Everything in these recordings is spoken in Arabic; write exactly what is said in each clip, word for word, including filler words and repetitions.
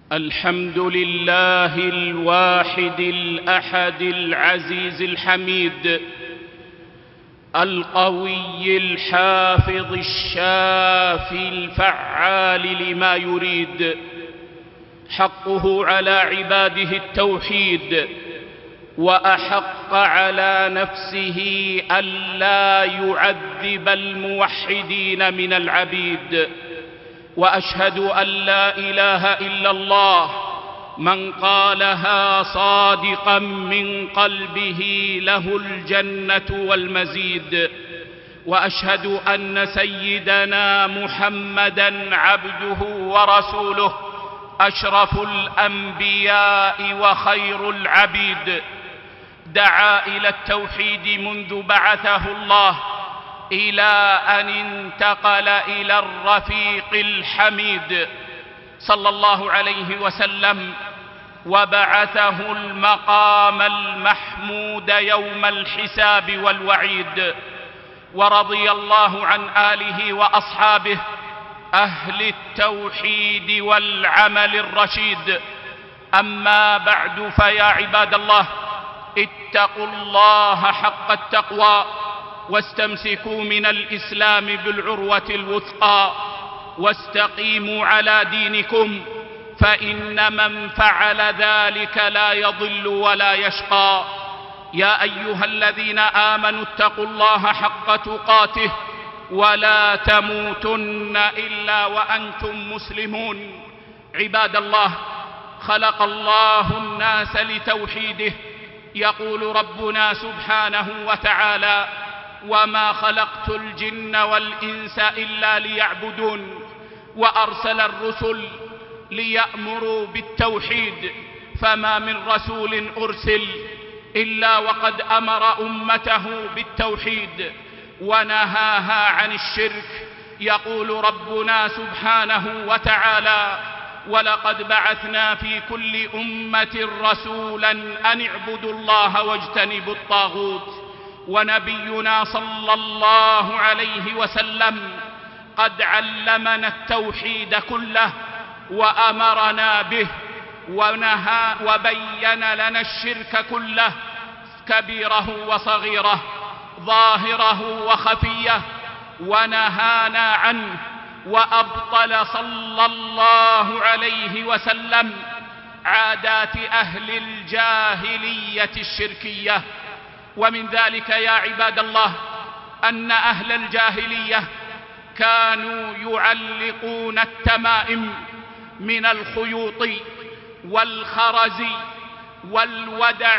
الحمد لله الواحد الأحد العزيز الحميد القوي الحافظ الشافي الفعال لما يريد. حقه على عباده التوحيد، وأحق على نفسه ألا يعذب الموحدين من العبيد. وأشهد أن لا إله إلا الله من قالها صادقا من قلبه له الجنة والمزيد. وأشهد أن سيدنا محمدًا عبده ورسوله أشرف الأنبياء وخير العبيد، دعا إلى التوحيد منذ بعثه الله إلى أن انتقل إلى الرفيق الحميد صلى الله عليه وسلم، وبعثه المقام المحمود يوم الحساب والوعيد. ورضي الله عن آله وأصحابه أهل التوحيد والعمل الرشيد. أما بعد، فيا عباد الله، اتقوا الله حق التقوى، واستمسكوا من الإسلام بالعروة الوثقى، واستقيموا على دينكم، فإن من فعل ذلك لا يضل ولا يشقى. يا أيها الذين آمنوا اتقوا الله حق تقاته ولا تموتن إلا وأنتم مسلمون. عباد الله، خلق الله الناس لتوحيده. يقول ربنا سبحانه وتعالى: وما خلقت الجن والإنس إلا ليعبدون. وأرسل الرسل ليأمروا بالتوحيد، فما من رسول أرسل إلا وقد أمر أمته بالتوحيد ونهاها عن الشرك. يقول ربنا سبحانه وتعالى: ولقد بعثنا في كل أمة رسولا أن اعبدوا الله واجتنبوا الطاغوت. ونبينا صلى الله عليه وسلم قد علمنا التوحيد كله وأمرنا به، ونهى وبين لنا الشرك كله، كبيره وصغيره، ظاهره وخفيه، ونهانا عنه. وأبطل صلى الله عليه وسلم عادات أهل الجاهلية الشركية. ومن ذلك يا عباد الله أن أهل الجاهلية كانوا يعلقون التمائم من الخيوط والخرز والودع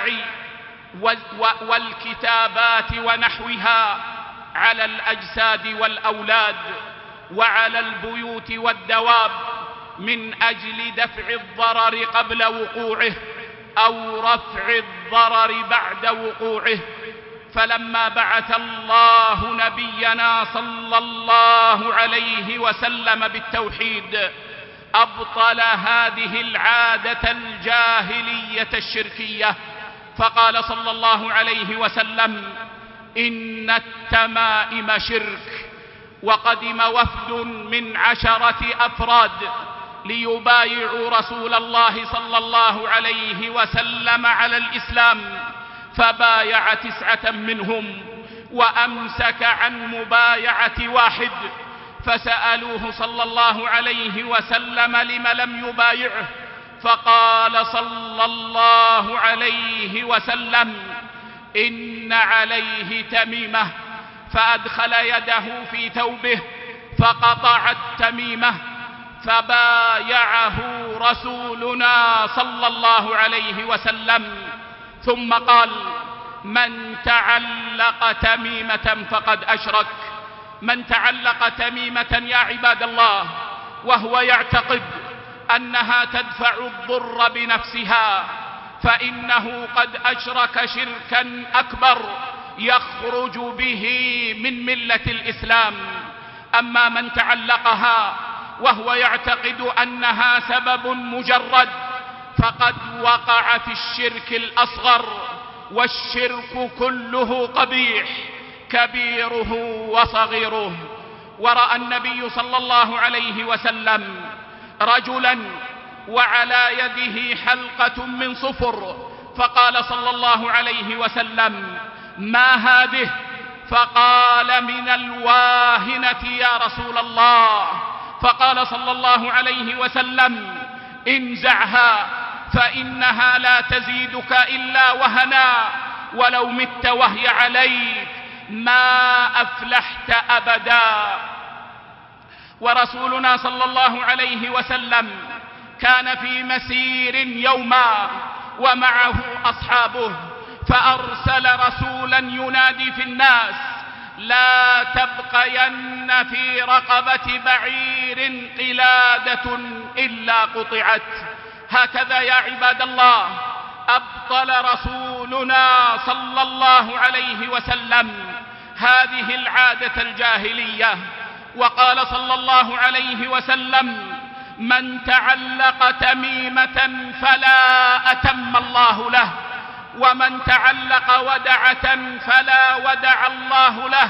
والكتابات ونحوها على الأجساد والأولاد وعلى البيوت والدواب، من أجل دفع الضرر قبل وقوعه أو رفع الضرر بعد وقوعه. فلما بعث الله نبينا صلى الله عليه وسلم بالتوحيد أبطل هذه العادة الجاهلية الشركية، فقال صلى الله عليه وسلم: إن التمائم شرك. وقدم وفد من عشرة أفراد ليبايعوا رسول الله صلى الله عليه وسلم على الإسلام، فبايع تسعة منهم وأمسك عن مبايعة واحد. فسألوه صلى الله عليه وسلم: لم لم يبايعه؟ فقال صلى الله عليه وسلم: إن عليه تميمة. فأدخل يده في ثوبه فقطع التميمة، فبايعه رسولنا صلى الله عليه وسلم، ثم قال: من تعلق تميمة فقد أشرك. من تعلق تميمة يا عباد الله وهو يعتقد أنها تدفع الضر بنفسها، فإنه قد أشرك شركا أكبر يخرج به من ملة الإسلام. أما من تعلقها وهو يعتقد أنها سبب مجرد، فقد وقع في الشرك الأصغر، والشرك كله قبيح، كبيره وصغيره. ورأى النبي صلى الله عليه وسلم رجلا وعلى يده حلقة من صفر، فقال صلى الله عليه وسلم: ما هذه؟ فقال: من الواهنة يا رسول الله. فقال صلى الله عليه وسلم: انزعها فإنها لا تزيدك إلا وهنا، ولو مت وهي عليك ما أفلحت أبدا. ورسولنا صلى الله عليه وسلم كان في مسير يوما ومعه أصحابه، فأرسل رسولا ينادي في الناس: لا تبقين في رقبة بعير قلادة إلا قطعت. هكذا يا عباد الله أبطل رسولنا صلى الله عليه وسلم هذه العادة الجاهلية، وقال صلى الله عليه وسلم: من تعلق تميمة فلا أتم الله له، ومن تعلق ودعة فلا ودع الله له.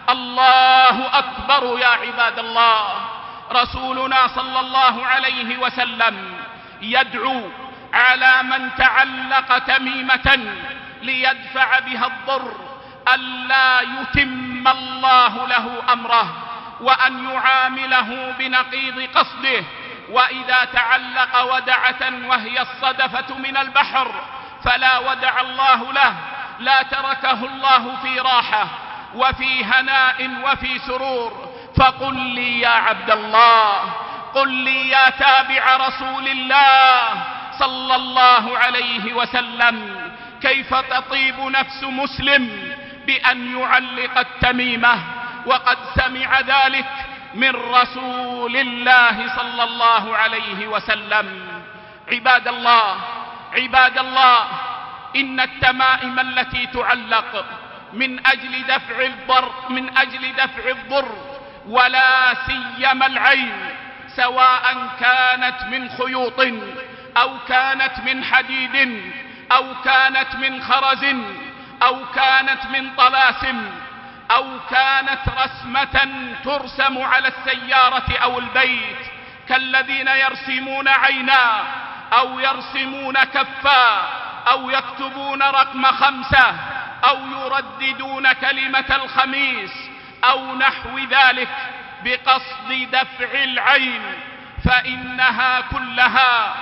الله أكبر يا عباد الله. رسولنا صلى الله عليه وسلم يدعو على من تعلق تميمة ليدفع بها الضر ألا يتم الله له أمره، وأن يعامله بنقيض قصده. وإذا تعلق ودعة وهي الصدفة من البحر فلا ودع الله له، لا تركه الله في راحة وفي هناء وفي سرور. فقل لي يا عبد الله، قل لي يا تابع رسول الله صلى الله عليه وسلم، كيف تطيب نفس مسلم بأن يعلق التميمة وقد سمع ذلك من رسول الله صلى الله عليه وسلم؟ عباد الله عباد الله إن التمائم التي تعلق من أجل دفع الضر من أجل دفع الضر ولا سيما العين، سواء كانت من خيوط أو كانت من حديد أو كانت من خرز أو كانت من طلاسم أو كانت رسمة ترسم على السيارة أو البيت، كالذين يرسمون عينا أو يرسمون كفا أو يكتبون رقم خمسة أو يرددون كلمة الخميس أو نحو ذلك بقصد دفع العين، فإنها كلها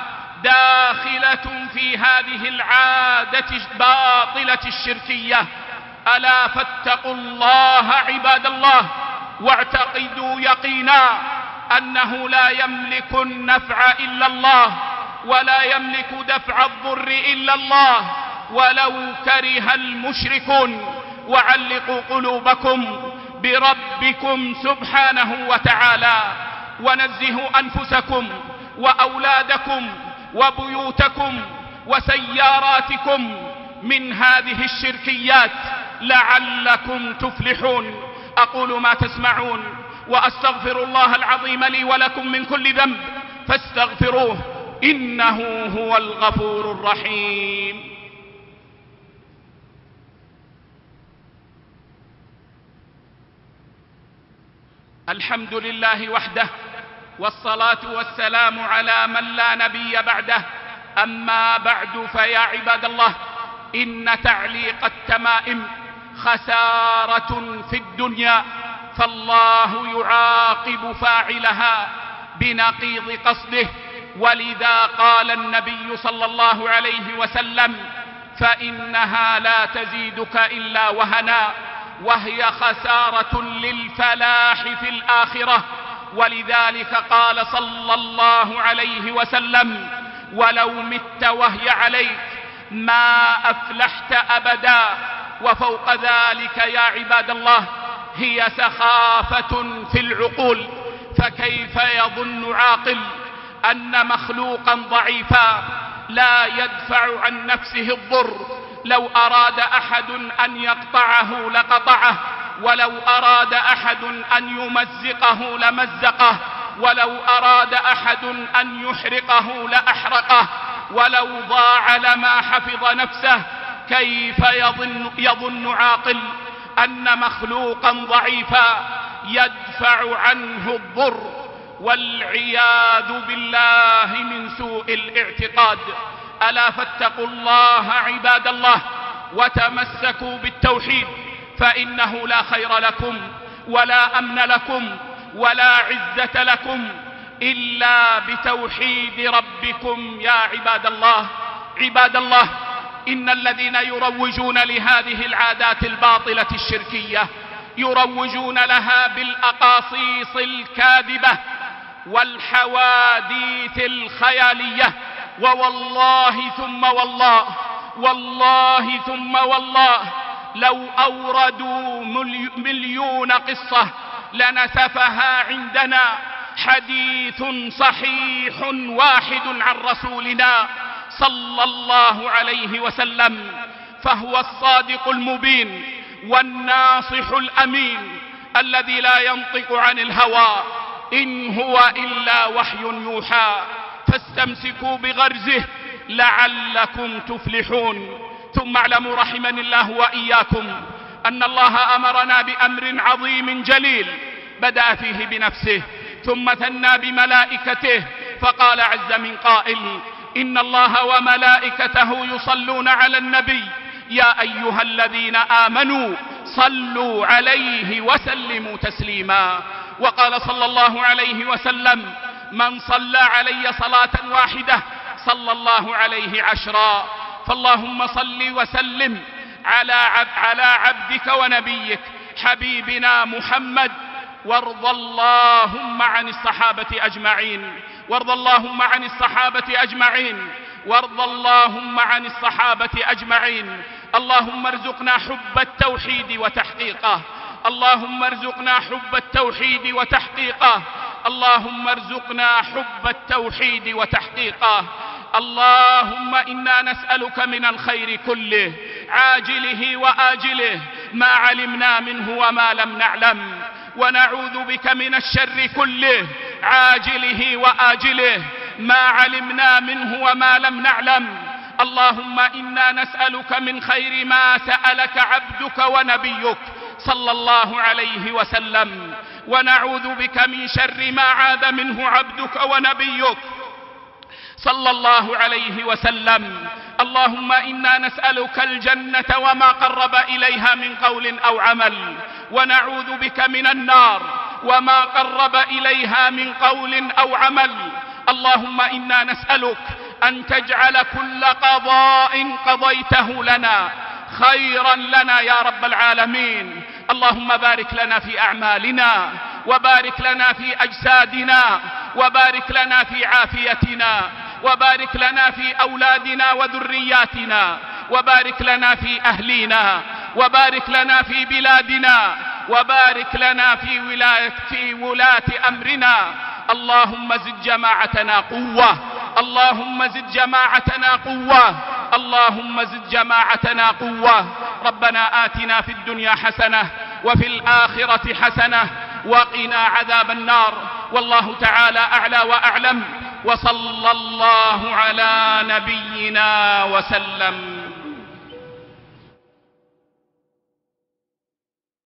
داخلة في هذه العادة الباطلة الشركية. ألا فاتقوا الله عباد الله، واعتقدوا يقينا أنه لا يملك النفع إلا الله، ولا يملك دفع الضر إلا الله، ولو كره المشركون. وعلقوا قلوبكم بربكم سبحانه وتعالى، ونزهوا أنفسكم وأولادكم وبيوتكم وسياراتكم من هذه الشركيات لعلكم تفلحون. أقول ما تسمعون وأستغفر الله العظيم لي ولكم من كل ذنب فاستغفروه إنه هو الغفور الرحيم. الحمد لله وحده، والصلاة والسلام على من لا نبي بعده. أما بعد، فيا عباد الله، إن تعليق التمائم خسارة في الدنيا، فالله يعاقب فاعلها بنقيض قصده. ولذا قال النبي صلى الله عليه وسلم: فإنها لا تزيدك إلا وهنا، وهي خسارة للفلاح في الآخرة. ولذلك قال صلى الله عليه وسلم: ولو مت وهي عليك ما أفلحت أبدا. وفوق ذلك يا عباد الله هي سخافة في العقول، فكيف يظن عاقل أن مخلوقا ضعيفا لا يدفع عن نفسه الضر؟ لو أراد أحد أن يقطعه لقطعه، ولو أراد أحد أن يمزقه لمزقه، ولو أراد أحد أن يحرقه لأحرقه، ولو ضاع لما حفظ نفسه. كيف يظن, يظن عاقل أن مخلوقا ضعيفا يدفع عنه الضر؟ والعياذ بالله من سوء الاعتقاد. ألا فاتقوا الله عباد الله وتمسكوا بالتوحيد، فإنه لا خير لكم ولا أمن لكم ولا عزة لكم إلا بتوحيد ربكم يا عباد الله. عباد الله، إن الذين يروجون لهذه العادات الباطلة الشركية يروجون لها بالأقاصيص الكاذبة والحواديث الخيالية، ووالله ثم والله والله ثم والله لو أوردوا مليون قصة لنسفها عندنا حديث صحيح واحد عن رسولنا صلى الله عليه وسلم، فهو الصادق المبين والناصح الأمين الذي لا ينطق عن الهوى إن هو إلا وحي يوحى، فاستمسكوا بغرزه لعلكم تفلحون. ثم اعلموا رحمني الله وإياكم أن الله أمرنا بأمر عظيم جليل بدأ فيه بنفسه ثم ثنى بملائكته، فقال عز من قائل: إن الله وملائكته يصلون على النبي يا أيها الذين آمنوا صلوا عليه وسلموا تسليما. وقال صلى الله عليه وسلم: من صلى علي صلاة واحدة صلى الله عليه عشرا. فاللهم صل وسلم على عبد على عبدك ونبيك حبيبنا محمد، وارض اللهم عن الصحابة أجمعين وارض اللهم عن الصحابة أجمعين وارض اللهم عن الصحابة أجمعين. اللهم ارزقنا حب التوحيد وتحقيقه اللهم ارزقنا حب التوحيد وتحقيقه اللهم ارزقنا حب التوحيد وتحقيقه. اللهم إنا نسألك من الخير كله عاجله وآجله ما علمنا منه وما لم نعلم، ونعوذ بك من الشر كله عاجله وآجله ما علمنا منه وما لم نعلم. اللهم إنا نسألك من خير ما سألك عبدك ونبيك صلى الله عليه وسلم، ونعوذ بك من شر ما عاد منه عبدك ونبيك صلى الله عليه وسلم. اللهم إنا نسألك الجنة وما قرب إليها من قول أو عمل، ونعوذ بك من النار وما قرب إليها من قول أو عمل. اللهم إنا نسألك أن تجعل كل قضاء قضيته لنا خيرا لنا يا رب العالمين. اللهم بارك لنا في أعمالنا، وبارك لنا في أجسادنا، وبارك لنا في عافيتنا، وبارك لنا في أولادنا وذرياتنا، وبارك لنا في أهلنا، وبارك لنا في بلادنا، وبارك لنا في ولاية في ولاة أمرنا. اللهم زد جماعتنا قوة اللهم زد جماعتنا قوة اللهم زد جماعتنا قوة. ربنا آتنا في الدنيا حسنة وفي الآخرة حسنة وقنا عذاب النار. والله تعالى أعلى وأعلم، وصلى الله على نبينا وسلم.